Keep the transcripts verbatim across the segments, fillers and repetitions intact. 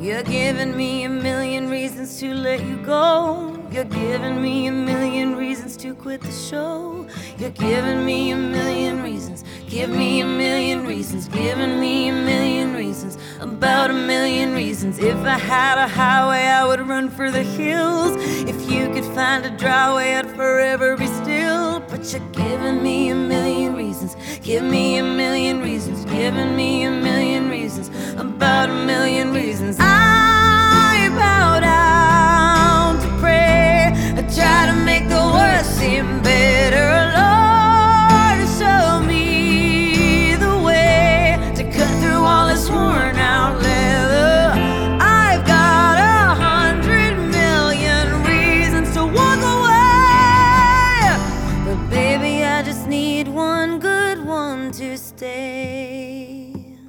You're giving me a million reasons to let you go. You're giving me a million reasons to quit the show. You're giving me a million reasons. Give me a million reasons. Giving me a million reasons. About a million reasons. If I had a highway, I would run for the hills. If you could find a dry way, I'd forever be still. But you're giving me a million reasons. Give me a million reasons. Giving me a million reasons. About a million reasons. I bow down to pray. I try to make the worst seem better. Lord, show me the way to cut through all this worn out leather. I've got a hundred million reasons to walk away, but baby, I just need one good one to stay.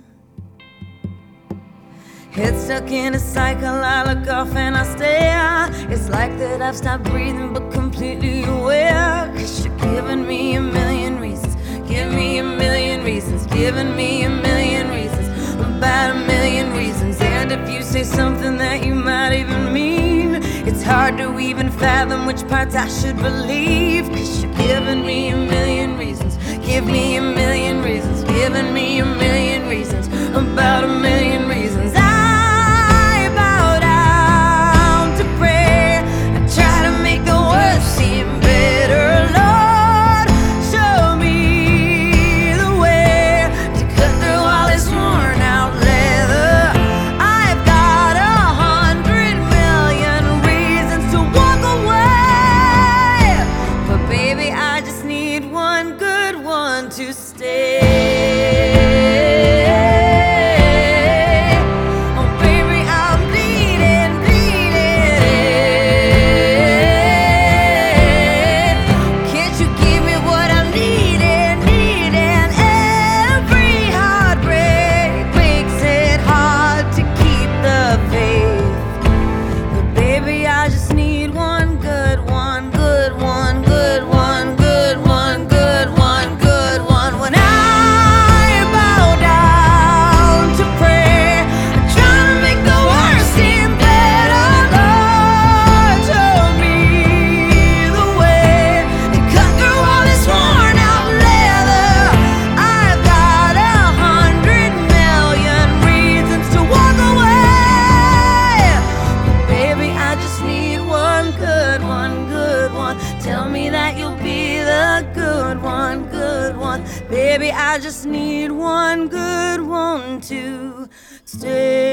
Head stuck in a cycle, I look off and I stare. It's like that I've stopped breathing but completely aware. Cause you're giving me a million reasons. Give me a million reasons. Giving me a million reasons. About a million reasons. And if you say something that you might even mean, it's hard to even fathom which parts I should believe. Cause you're giving me a million reasons. Give me a million reasons. Giving me a million reasons. About a million reasons. To stay. Oh baby, I'm bleeding, bleeding. Can't you give me what I'm needing, needing? Every heartbreak makes it hard to keep the faith. But baby, I just need one good one, good one, good one, good one, good one. Tell me that you'll be the good one, good one. Baby, I just need one good one to stay.